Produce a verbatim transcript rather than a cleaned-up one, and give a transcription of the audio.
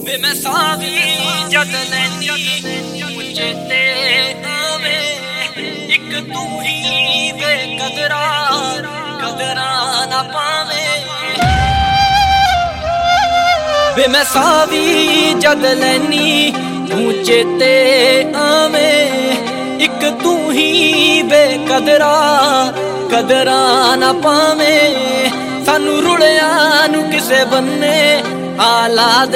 ਵੇ ਮੈਂ ਸਾਹ ਵੀ ਜਦ ਲੈਂਦੀ ਊਂ ਚੇਤੇ ਆਵੇ ਇੱਕ ਤੂੰ ਹੀ ਵੇ ਕਦਰਾਂ ਕਦਰਾਂ ਨਾ ਪਾਵੇਂ ਵੇ ਮੈਂ ਸਾਹ ਵੀ ਜਦ ਲੈਨੀ ਊਂ ਚੇਤੇ ਆਵੇਂ ਇੱਕ ਤੂੰ ਹੀ ਵੇ ਕਦਰਾਂ ਕਦਰਾਂ ਨਾ ਪਾਵੇਂ ਸਾਨੂੰ ਰੁਲਿਆਂ ਨੂੰ ਕਿਸੇ ਬੰਨੇ ਆ ਲਾ